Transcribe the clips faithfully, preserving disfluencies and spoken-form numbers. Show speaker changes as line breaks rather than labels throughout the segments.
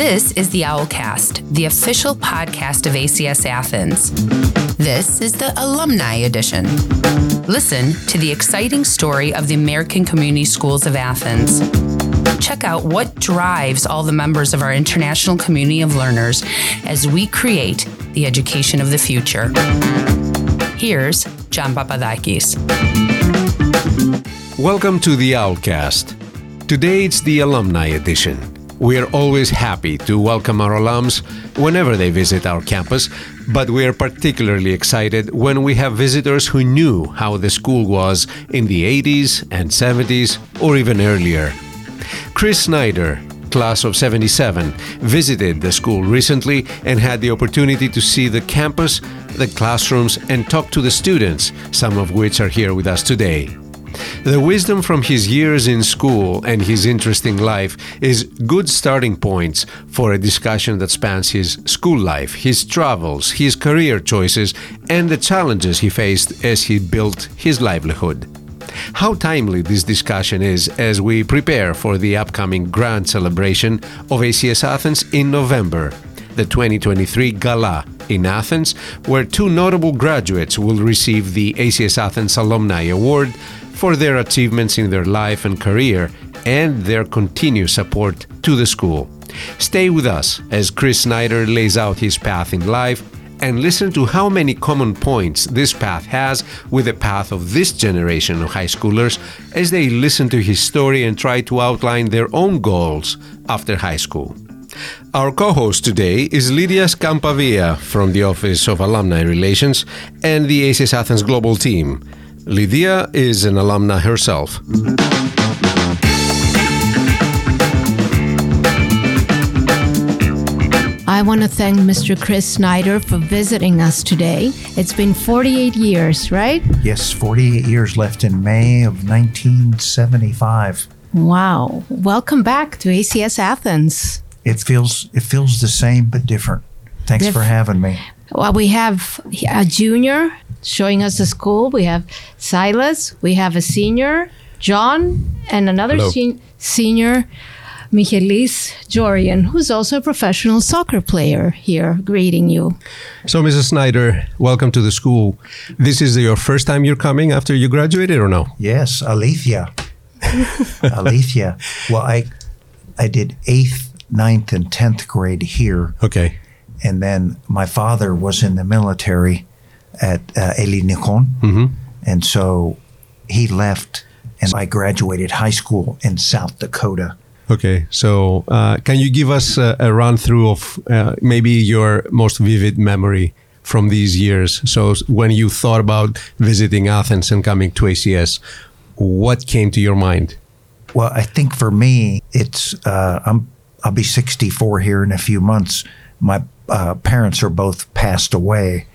This is the Owlcast, the official podcast of A C S Athens. This is the Alumni Edition. Listen to the exciting story of the American Community Schools of Athens. Check out what drives all the members of our international community of learners as we create the education of the future. Here's John Papadakis.
Welcome to the Owlcast. Today it's the Alumni Edition. We are always happy to welcome our alums whenever they visit our campus, but we are particularly excited when we have visitors who knew how the school was in the eighties and seventies or even earlier. Chris Snyder, class of seventy-seven, visited the school recently and had the opportunity to see the campus, the classrooms, and talk to the students, some of which are here with us today. The wisdom from his years in school and his interesting life is good starting points for a discussion that spans his school life, his travels, his career choices, and the challenges he faced as he built his livelihood. How timely this discussion is as we prepare for the upcoming grand celebration of A C S Athens in November, the twenty twenty-three Gala in Athens, where two notable graduates will receive the A C S Athens Alumni Award for their achievements in their life and career and their continued support to the school. Stay with us as Chris Snyder lays out his path in life and listen to how many common points this path has with the path of this generation of high schoolers as they listen to his story and try to outline their own goals after high school. Our co-host today is Lydia Scampavia from the Office of Alumni Relations and the A C S Athens Global Team. Lydia is an alumna herself.
I want to thank Mister Chris Snyder for visiting us today. It's been forty-eight years, right?
Yes, forty-eight years left in May of nineteen seventy-five.
Wow. Welcome back to A C S Athens.
It feels it feels the same but different. Thanks Dif- for having me.
Well, we have a junior showing us the school. We have Silas. We have a senior, John, and another sen- senior, Michelis Jorian, who's also a professional soccer player here, greeting you.
So, Missus Snyder, welcome to the school. This is your first time you're coming after you graduated, or no?
Yes, Alethea. Alethea. Well, I I did eighth, ninth, and tenth grade here.
Okay.
And then my father was in the military at uh, Elinikon. Mm-hmm. And so he left, and I graduated high school in South Dakota.
Okay, so uh, can you give us a, a run through of uh, maybe your most vivid memory from these years? So when you thought about visiting Athens and coming to A C S, what came to your mind?
Well, I think for me, it's uh, I'm I'll be sixty-four here in a few months. My uh, parents are both passed away,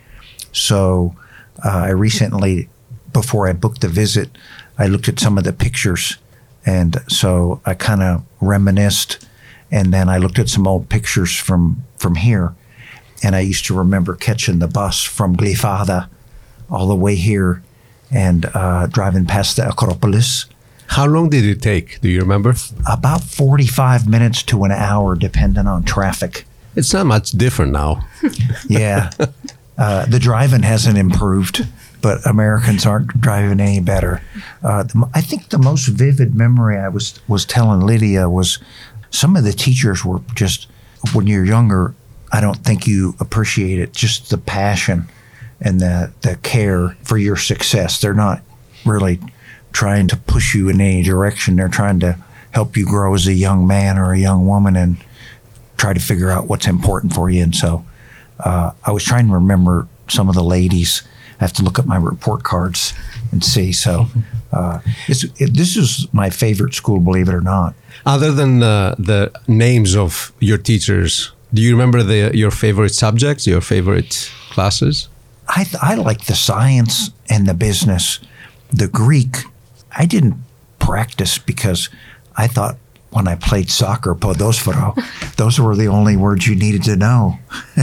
so uh, I recently, before I booked the visit, I looked at some of the pictures. And so I kind of reminisced, and then I looked at some old pictures from, from here, and I used to remember catching the bus from Glyfada all the way here and uh, driving past the Acropolis.
How long did it take? Do you remember?
About forty-five minutes to an hour, depending on traffic.
It's not much different now.
Yeah. Uh, the driving hasn't improved, but Americans aren't driving any better. Uh, the, I think the most vivid memory I was, was telling Lydia was some of the teachers were just, when you're younger, I don't think you appreciate it, just the passion and the, the care for your success. They're not really trying to push you in any direction. They're trying to help you grow as a young man or a young woman and try to figure out what's important for you. And so uh, I was trying to remember some of the ladies. I have to look at my report cards and see. So uh, it's, it, this is my favorite school, believe it or not.
Other than uh, the names of your teachers, do you remember the, your favorite subjects, your favorite classes?
I, I like the science and the business. The Greek, I didn't practice because I thought when I played soccer, podosfero, those were the only words you needed to know.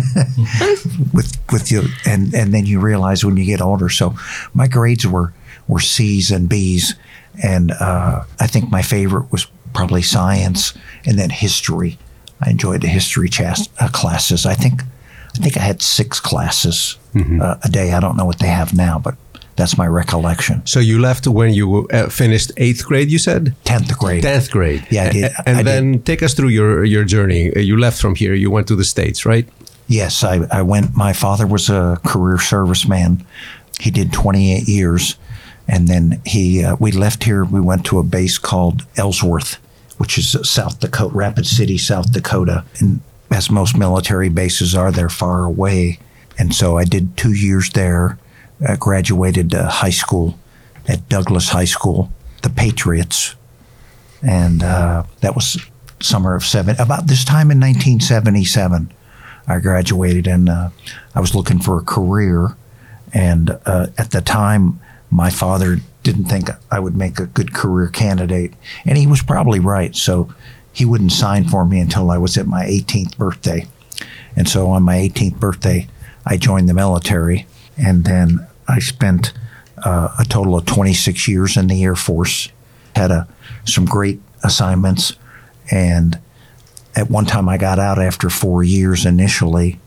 with with you, and, and then you realize when you get older. So my grades were, were C's and B's, and uh, I think my favorite was probably science and then history. I enjoyed the history chas- uh, classes. I think I think I had six classes mm-hmm. uh, a day. I don't know what they have now, but that's my recollection.
So you left when you uh, finished eighth grade, you said?
Tenth grade.
Tenth grade.
Yeah, I did.
And
I
then
did.
take us through your your journey. You left from here. You went to the States, right?
Yes, I, I went. My father was a career serviceman. He did twenty-eight years, and then he uh, we left here. We went to a base called Ellsworth, which is South Dakota, Rapid City, South Dakota. And as most military bases are, they're far away. And so I did two years there. I graduated uh, high school at Douglas High School, the Patriots, and uh, that was summer of seven. About this time in nineteen seventy-seven, I graduated, and uh, I was looking for a career. And uh, at the time, my father didn't think I would make a good career candidate, and he was probably right. So he wouldn't sign for me until I was at my eighteenth birthday. And so on my eighteenth birthday, I joined the military. And then I spent uh, a total of twenty-six years in the Air Force, had a, some great assignments. And at one time I got out after four years initially,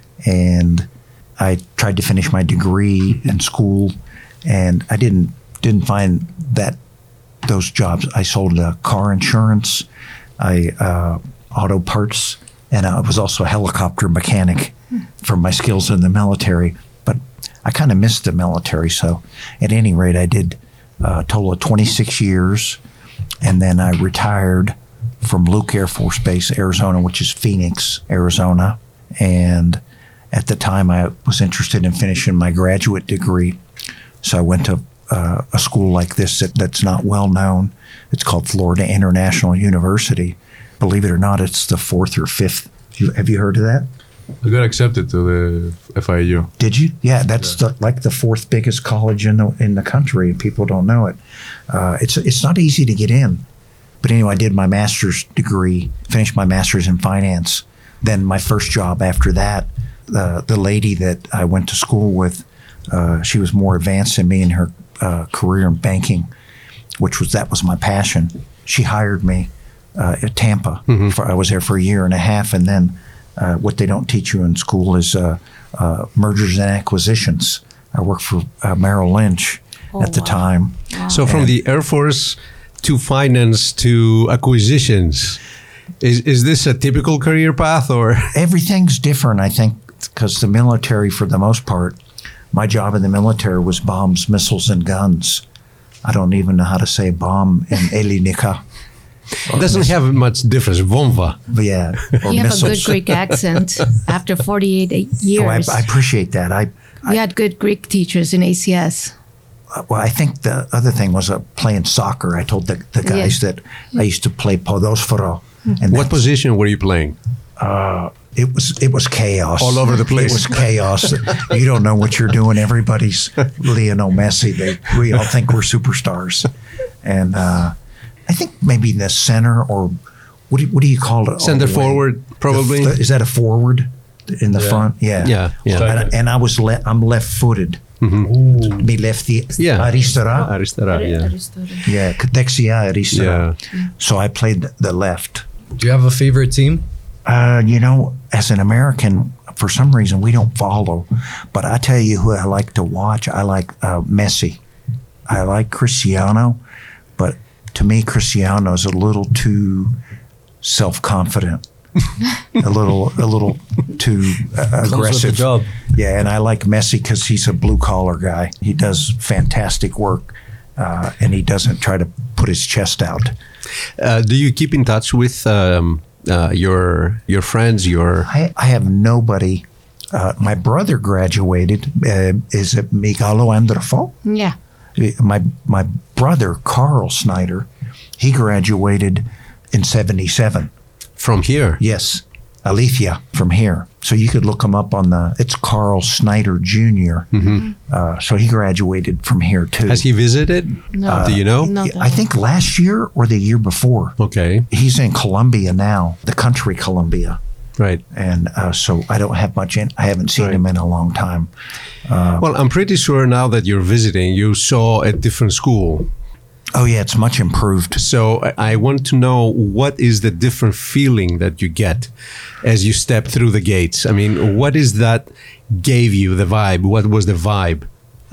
and I tried to finish my degree in school, and I didn't didn't find that those jobs. I sold uh, car insurance, I uh, auto parts, and I was also a helicopter mechanic from my skills in the military. But I kind of missed the military, so at any rate, I did a total of twenty-six years, and then I retired from Luke Air Force Base, Arizona, which is Phoenix, Arizona. And at the time, I was interested in finishing my graduate degree, so I went to uh, a school like this that, that's not well known. It's called Florida International University. Believe it or not, it's the fourth or fifth. You, have you heard of that?
I got accepted to the F I U.
Did you? Yeah, that's yeah. The, like the fourth biggest college in the in the country, and people don't know it. Uh, it's it's not easy to get in. But anyway, I did my master's degree, finished my master's in finance. Then my first job after that, uh, the lady that I went to school with, uh, she was more advanced than me in her uh, career in banking, which was that was my passion. She hired me uh, at Tampa. Mm-hmm. For, I was there for a year and a half, and then uh, what they don't teach you in school is uh, uh, mergers and acquisitions. I worked for uh, Merrill Lynch oh, at the wow. time.
Wow. So from and, the Air Force to finance to acquisitions. Is is this a typical career path, or?
Everything's different, I think, because the military, for the most part, my job in the military was bombs, missiles, and guns. I don't even know how to say bomb in Elinika.
It doesn't miss- have much difference, bomba.
Yeah, or
you
missiles.
have a good Greek accent after forty-eight years.
Oh, I, I appreciate that. I, I
We had good Greek teachers in A C S.
Well, I think the other thing was uh, playing soccer. I told the, the guys yeah. that I used to play podosforo.
And what position were you playing?
Uh, it was it was chaos.
All over the place.
It was chaos. You don't know what you're doing. Everybody's Lionel Messi. They, we all think we're superstars. And uh, I think maybe the center, or what do, what do you call it?
Center forward, probably.
The, is that a forward in the
yeah.
front? Yeah.
Yeah. yeah.
And, and I was le- I'm left-footed.
Mm-hmm.
Me lefty.
Yeah.
Aristara.
Aristara, yeah.
Yeah, Dexia Aristara.
Yeah.
So I played the left.
Do you have a favorite team?
Uh, you know, as an American, for some reason, we don't follow. But I tell you who I like to watch. I like uh, Messi. I like Cristiano. But to me, Cristiano is a little too self-confident. a little, a little too uh, aggressive.
Comes with the job.
Yeah, and I like Messi because he's a blue-collar guy. He does fantastic work, uh, and he doesn't try to put his chest out.
Uh, do you keep in touch with um, uh, your your friends? Your
I, I have nobody. Uh, my brother graduated. Uh, is it Migalo Androfo?
Yeah.
My my brother Carl Snyder, he graduated in seventy-seven.
From here?
Yes, Alethea from here. So you could look him up on the. It's Carl Snyder Junior Mm-hmm. Uh, so he graduated from here too.
Has he visited?
No.
Uh, Do you know?
No,
I think last year or the year before.
Okay.
He's in Colombia now, the country Colombia.
Right.
And uh, so I don't have much in. I haven't seen
right.
him in a long time. Uh,
well, I'm pretty sure now that you're visiting, you saw a different school.
Oh yeah, it's much improved.
So I I want to know, what is the different feeling that you get as you step through the gates? I mean, what is that gave you the vibe? What was the vibe?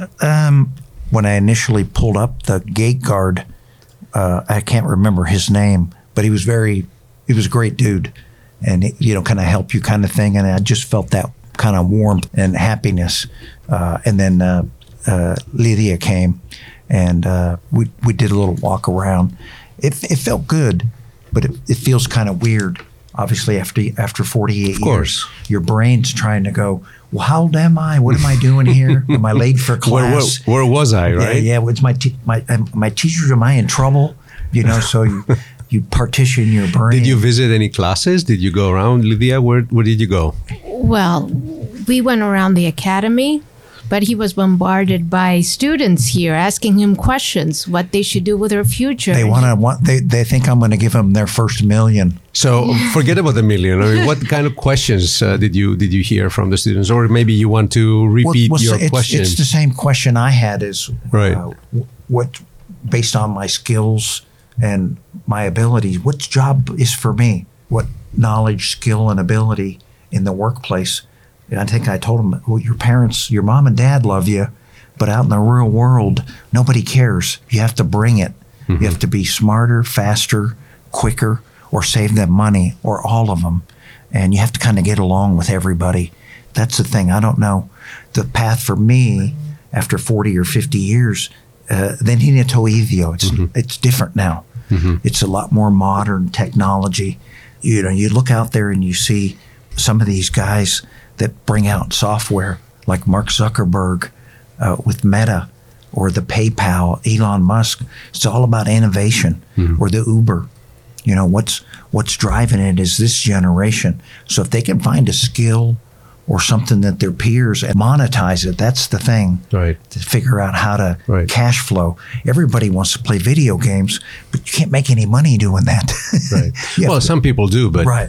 Um, when I initially pulled up, the gate guard, uh, I can't remember his name, but he was very, he was a great dude, and you know, kind of help you, kind of thing. And I just felt that kind of warmth and happiness. Uh, and then uh, uh, Lydia came, and uh, we we did a little walk around. It it felt good, but it, it feels kind of weird. Obviously, after after forty-eight
of course,
years, your brain's trying to go, well, how old am I? What am I doing here? Am I late for class?
Where, where, where was I, right?
Yeah, yeah. It's my te- my um, my teachers. Am I in trouble? You know, so you you partition your brain.
Did you visit any classes? Did you go around, Lydia? Where where did you go?
Well, we went around the academy, but he was bombarded by students here asking him questions, what they should do with their future.
They want to want. They they think I'm going to give them their first million.
So forget about the million. I mean, what kind of questions uh, did you did you hear from the students, or maybe you want to repeat
well, well,
your
it's,
question?
It's the same question I had. Is
Right.
uh, what, based on my skills and my abilities, what job is for me? What knowledge, skill, and ability in the workplace? And I think I told them, well, your parents, your mom and dad love you, but out in the real world, nobody cares. You have to bring it. Mm-hmm. You have to be smarter, faster, quicker, or save them money, or all of them. And you have to kind of get along with everybody. That's the thing. I don't know. The path for me, after forty or fifty years, uh, then Hinito Ivio, it's, mm-hmm. it's different now. Mm-hmm. It's a lot more modern technology. You know, you look out there and you see some of these guys that bring out software like Mark Zuckerberg uh, with Meta, or the PayPal, Elon Musk. It's all about innovation. Mm-hmm. Or the Uber. You know, what's what's driving it is this generation. So if they can find a skill or something that their peers and monetize it, that's the thing.
Right.
To figure out how to
right.
cash flow. Everybody wants to play video games, but you can't make any money doing that.
Right. Well, to, some people do, but
right.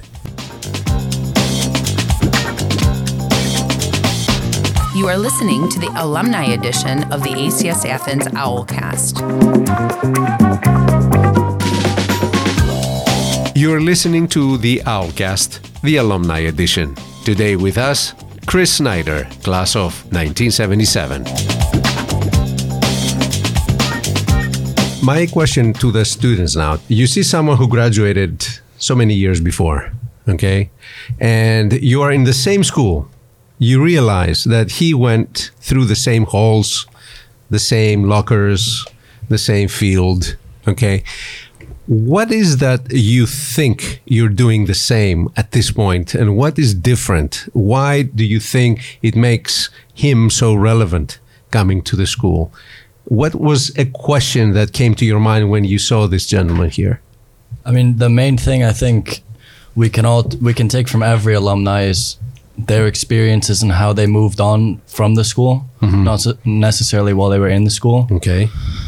You are listening to the alumni edition of the A C S Athens Owlcast.
You're listening to the Owlcast, the alumni edition. Today with us, Chris Snyder, class of nineteen seventy-seven. My question to the students now, you see someone who graduated so many years before, okay? And you are in the same school. You realize that he went through the same halls, the same lockers, the same field, okay? What is that you think you're doing the same at this point, and what is different? Why do you think it makes him so relevant coming to the school? What was a question that came to your mind when you saw this gentleman here?
I mean, the main thing I think we can all we can take from every alumni is their experiences and how they moved on from the school, mm-hmm. not necessarily while they were in the school.
Okay.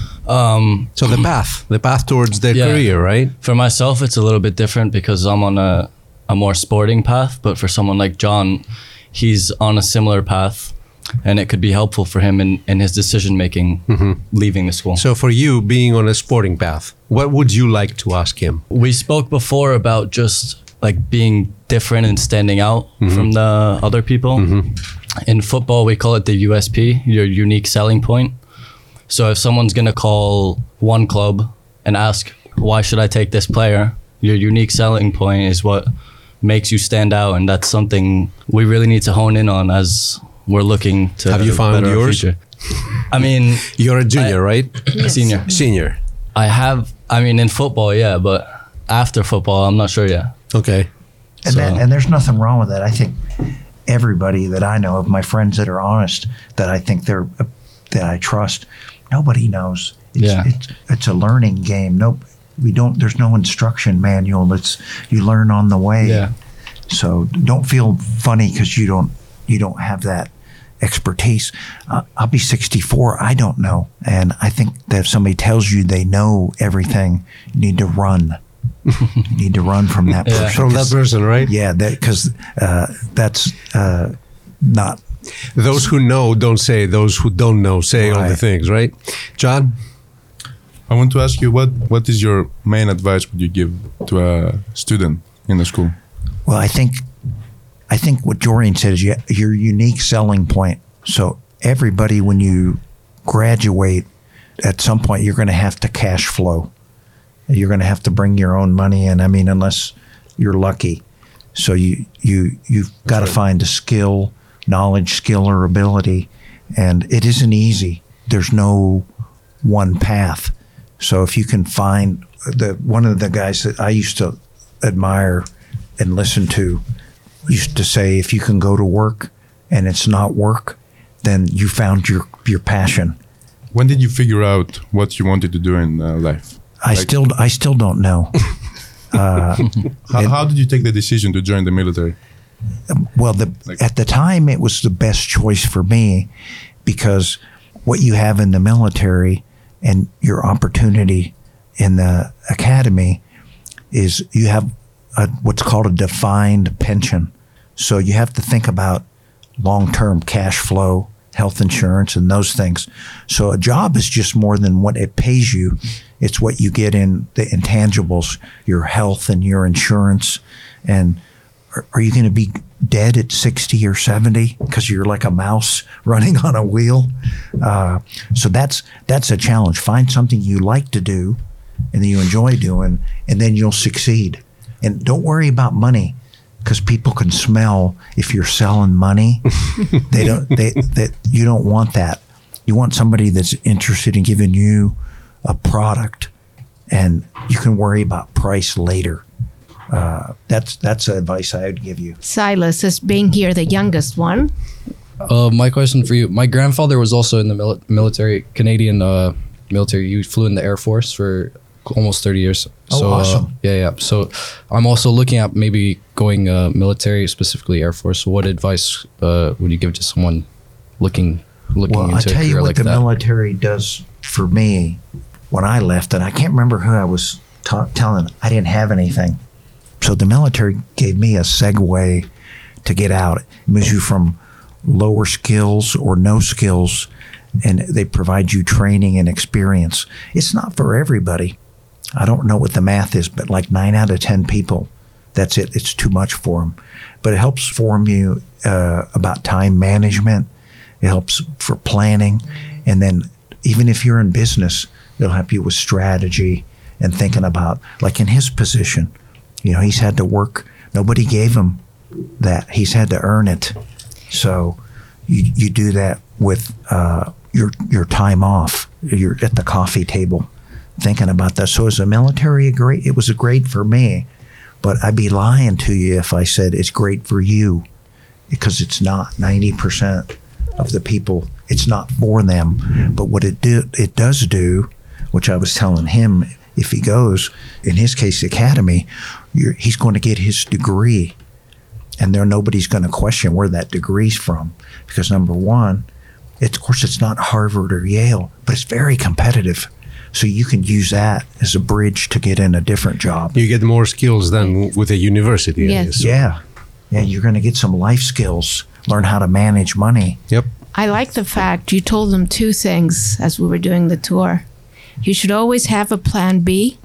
Um, so the path, the path towards their yeah. career, right?
For myself, it's a little bit different because I'm on a, a more sporting path. But for someone like John, he's on a similar path, and it could be helpful for him in, in his decision making mm-hmm. leaving the school.
So for you, being on a sporting path, what would you like to ask him?
We spoke before about just like being different and standing out mm-hmm. from the other people. Mm-hmm. In football, we call it the U S P, your unique selling point. So if someone's going to call one club and ask, why should I take this player? Your unique selling point is what makes you stand out. And that's something we really need to hone in on as we're looking to
Have you found yours?
Future. I mean,
you're a junior,
I,
right?
Yes. Senior.
Senior.
I have, I mean, in football, yeah, but after football, I'm not sure yet.
Okay.
And,
so.
that, and there's nothing wrong with that. I think everybody that I know of, my friends that are honest, that I think they're, uh, that I trust, nobody knows. It's,
yeah.
it's it's a learning game. Nope, we don't. There's no instruction manual. It's you learn on the way.
Yeah.
So don't feel funny because you don't you don't have that expertise. Uh, I'll be sixty-four. I don't know, and I think that if somebody tells you they know everything, you need to run. You need to run from that person.
Yeah.
From that person, right?
Yeah, that because uh, that's uh, not.
Those who know don't say. Those who don't know say
Right.
all the things, right? John?
I want to ask you, what, what is your main advice would you give to a student in the school?
Well, I think I think what Jorian said is you, your unique selling point. So everybody, when you graduate, at some point you're going to have to cash flow. You're going to have to bring your own money in. I mean, unless you're lucky. So you you you've got to find a skill, knowledge, skill, or ability, and it isn't easy. There's no one path. So if you can find the one of the guys that I used to admire and listen to used to say, if you can go to work and it's not work, then you found your your passion.
When did you figure out what you wanted to do in uh, life?
I like, still I still don't know. uh,
how, how did you take the decision to join the military?
Well, the, like, at the time, it was the best choice for me, because what you have in the military and your opportunity in the academy is you have a, what's called a defined pension. So you have to think about long-term cash flow, health insurance, and those things. So a job is just more than what it pays you. It's what you get in the intangibles, your health and your insurance. And are, are you going to be dead at sixty or seventy because you're like a mouse running on a wheel? Uh, so that's that's a challenge. Find something you like to do and that you enjoy doing, and then you'll succeed. And don't worry about money, because people can smell if you're selling money. they don't. They that you don't want that. You want somebody that's interested in giving you a product, and you can worry about price later. Uh, that's that's the advice I would give you.
Silas, as being here the youngest one.
Uh, my question for you: my grandfather was also in the mil- military, Canadian uh, military. He flew in the Air Force for almost thirty years.
Oh,
so,
awesome!
Uh, yeah, yeah. So, I'm also looking at maybe going uh, military, specifically Air Force. So what advice uh, would you give to someone looking looking
well,
into
I'll tell
a career
you what
like
the
that?
military does for me when I left, and I can't remember who I was ta- telling. I didn't have anything. So the military gave me a segue to get out. It moves you from lower skills or no skills, and they provide you training and experience. It's not for everybody. I don't know what the math is, but like nine out of ten people, that's it. It's too much for them. But it helps form you uh, about time management. It helps for planning. And then even if you're in business, it'll help you with strategy and thinking about, like in his position, you know, he's had to work. Nobody gave him that. He's had to earn it. So you you do that with uh, your your time off. You're at the coffee table thinking about that. So as a military, a great, it was a great for me. But I'd be lying to you if I said it's great for you, because it's not. ninety percent of the people, it's not for them. But what it do, it does do, which I was telling him, if he goes, in his case, the academy, you're, he's going to get his degree, and there nobody's going to question where that degree's from, because number one, it's, of course, it's not Harvard or Yale, but it's very competitive. So you can use that as a bridge to get in a different job.
You get more skills than with a university.
Yes.
Yeah. Yeah, you're going to get some life skills, learn how to manage money.
Yep.
I like the fact you told them two things as we were doing the tour. You should always have a plan B,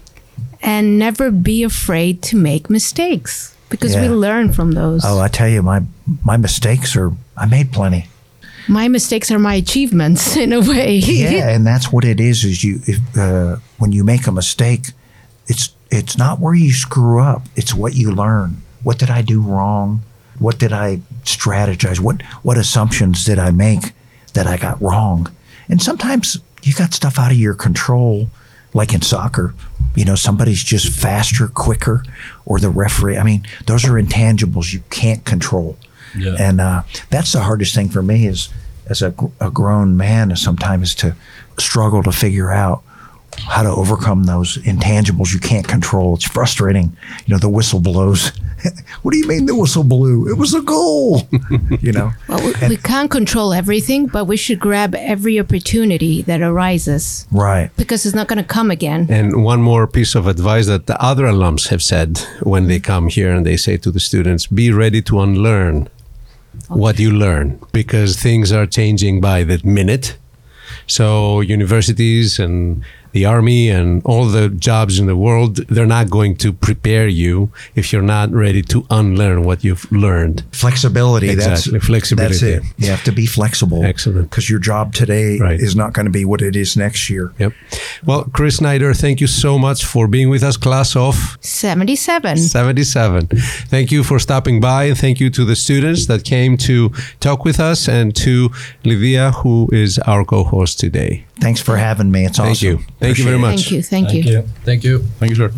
and never be afraid to make mistakes, because
Yeah.
we learn from those.
Oh, I tell you, my my mistakes are, I made plenty.
My mistakes are my achievements in a way.
Yeah, and that's what it is. Is you if, uh, when you make a mistake, it's it's not where you screw up. It's what you learn. What did I do wrong? What did I strategize? What what assumptions did I make that I got wrong? And sometimes you got stuff out of your control, like in soccer. You know, somebody's just faster, quicker, or the referee. I mean, those are intangibles you can't control.
Yeah.
And uh, that's the hardest thing for me is, as a, a grown man, is sometimes to struggle to figure out how to overcome those intangibles you can't control. It's frustrating. You know, the whistle blows. What do you mean the whistle blew? It was a goal. You know?
Well, we, we can't control everything, but we should grab every opportunity that arises,
Right.
because it's not going to come again.
And one more piece of advice that the other alums have said when they come here, and they say to the students, be ready to unlearn what you learn, because things are changing by the minute. So universities and the army and all the jobs in the world, they're not going to prepare you if you're not ready to unlearn what you've learned.
Flexibility.
Exactly,
That's,
flexibility.
That's it. You have to be flexible.
Excellent.
Because your job today
Right.
is not going to be what it is next year.
Yep. Well, Chris Snyder, thank you so much for being with us, class of
seventy-seven.
seventy-seven. Thank you for stopping by, and thank you to the students that came to talk with us, and to Lydia, who is our co-host today.
Thanks for having me. It's
Thank
awesome.
you. Thank you very much.
Thank you. Thank, you.
Thank you.
Thank you, sir.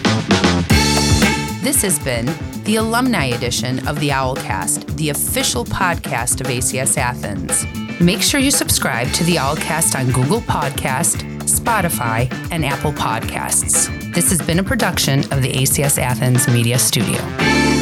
This has been the alumni edition of the Owlcast, the official podcast of A C S Athens. Make sure you subscribe to the Owlcast on Google Podcast, Spotify, and Apple Podcasts. This has been a production of the A C S Athens Media Studio.